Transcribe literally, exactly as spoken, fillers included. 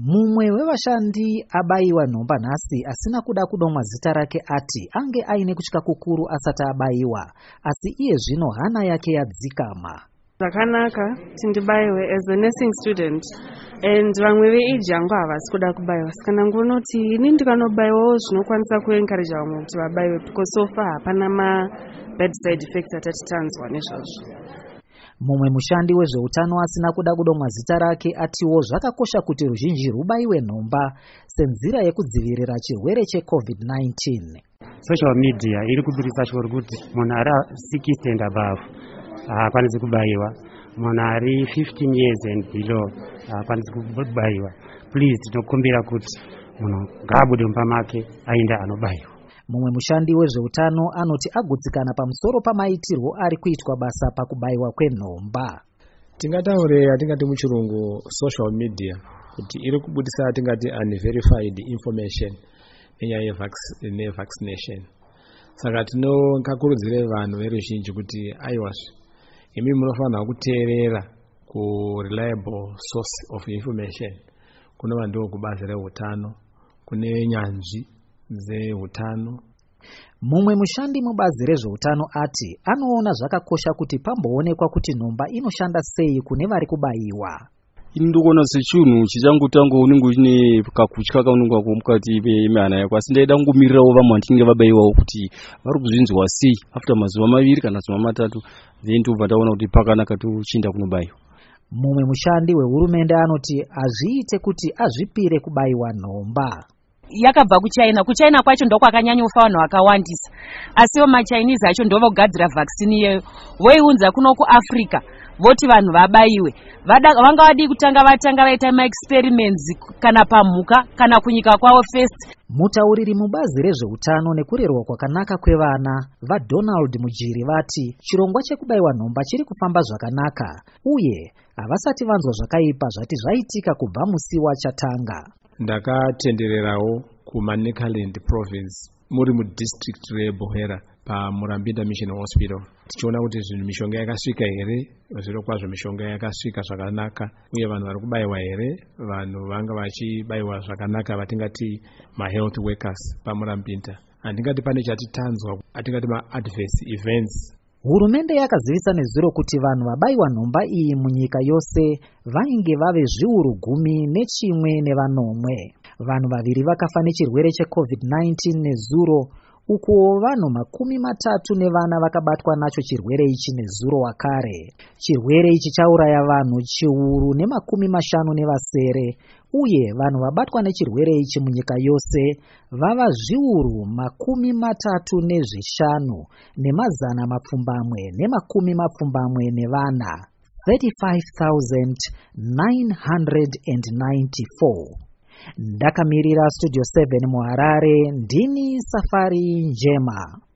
Mumwe wevashandi abaiwa nhomba nhasi asina kuda kudomwa zita rake ati ange aine kutya kukuru asati abaiwa, asi iye zvino hana yake yadzikama. Zvakanaka tindibaiwe as a nursing student and vamwe veage yangu havasi kuda kubaiwa, saka nangonoti ini ndikanobaiwawo zvinokwanisa kuencourage vamwe kuti vabaiwe because so far hapana ma bad side effects atati tanzwa nezvazvo. Mumwe mushandi wezveutano asina kuda kudomwa zita rake atiwo zvakakosha kuti ruzhinji rubaiwe nhomba senzira yekudzivirira chirwere checovid nineteen. Social media iri kubudisa shoko kuti munhu ari sixty and above haakwanisi kubaiwa, munhu ari fifteen years and below haakwanisi kubaiwa. Please tinokumbira kuti munhu ngaabude mumba make aende anobaiwa. Mumwe mushandi wezveutano anoti agutsikana pamusoro pamaitirwo ari kuitwa basa pakubaiwa kwenhomba. Tingataure atingati muchirungu social media kuti iri kubudisa atingati unverified information enyaya yevaccination. Saka tinongakurudzire vanhu veruzhinji kuti aiwazve imi munofanira kuteerera ku reliable source of information. Kuna vanhu kubazi reutano, kune nyanzvi dzehutano. Mumwe mushandi mubazi rezveutano ati anoona zvakakosha kuti pamboonekwa kuti nhomba inoshanda sei kune vari kubaiwa. Indokona sechinhu chichangotanga unenge une kakutya kaunenge mukati pemihana yako, asi ndaida kungomirirawo vamwe vanenge vabaiwawo kuti vari kuzvinzwa sei after mazuva maviri kana mazuva matatu, then tobva taona kuti pakanaka tochinda kunobaiwa. Mumwe mushandi wehurumende anoti azviite kuti azvipire kubaiwa nhomba. Yakabva kuChina, kuChina kwacho ndo kwakanyanyofa vanhu vakawandisa, asiwo maChinese acho ndo vogadzira vaccine yeyo voiunza kuno kuAfrica voti vanhu vabaiwe. Vanga vadi kutanga vatanga vaita ma experiments kana pamhuka kana kunyika kwavo first. Mutauriri mubazi rezveutano nekurerwa kwakanaka kwevana vaDonald Mujiri vati chirongwa chekubaiwa nhomba chiri kufamba zvakanaka uye havasati vanzwa zvakaipa zvati zvaitika kubva musi wachatanga. Ndakatendererawo kuManicaland province muri mudistrict reBohera paMurambinda Mission Hospital. Tichiona kuti zvinhu mishonga yakasvika here, zviro kwazvo mishonga yakasvika zvakanaka uye vanhu vari kubaiwa here, vanhu vanga vachibaiwa zvakanaka vatingati ma health workers paMurambinda. Handingati pane chatitanzwa, atingati ma adverse events. Hurumende yakazivisa nezuro kuti vanhu vabaiwa nhomba iyi munyika yose vainge vave zviuru gumi nechimwe nevanomwe. Vanhu vaviri vakafa nechirwere checovid nineteen nezuro, uko vanhu makumi matatu nevana vakabatwa nacho chirwere ichi nezuro wakare. Chirwere ichi chauraya vanhu chiuru nemakumi mashanu nevasere, uye vanhu vabatwa nechirwere ichi munyika yose vava zviuru makumi matatu nezvishanu nemazana mapfumbamwe nemakumi mapfumbamwe nevana thirty-five thousand nine hundred ninety-four. Ndakamirira Studio seven muHarare, ndini Safari Njema.